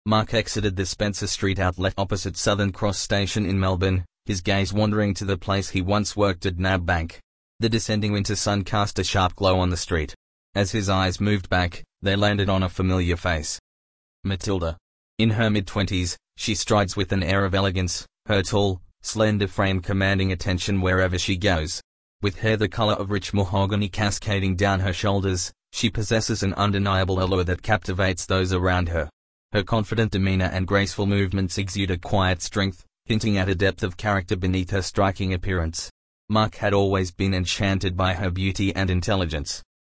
Mark exited the Spencer Street outlet opposite Southern Cross Station in Melbourne, his gaze wandering to the place he once worked at NAB Bank. The descending winter sun cast a sharp glow on the street. As his eyes moved back, they landed on a familiar face. Matilda. In her mid-20s, she strides with an air of elegance, her tall, slender frame commanding attention wherever she goes. With hair the color of rich mahogany cascading down her shoulders, she possesses an undeniable allure that captivates those around her. Her confident demeanor and graceful movements exude a quiet strength, hinting at a depth of character beneath her striking appearance. Mark had always been enchanted by her beauty and intelligence.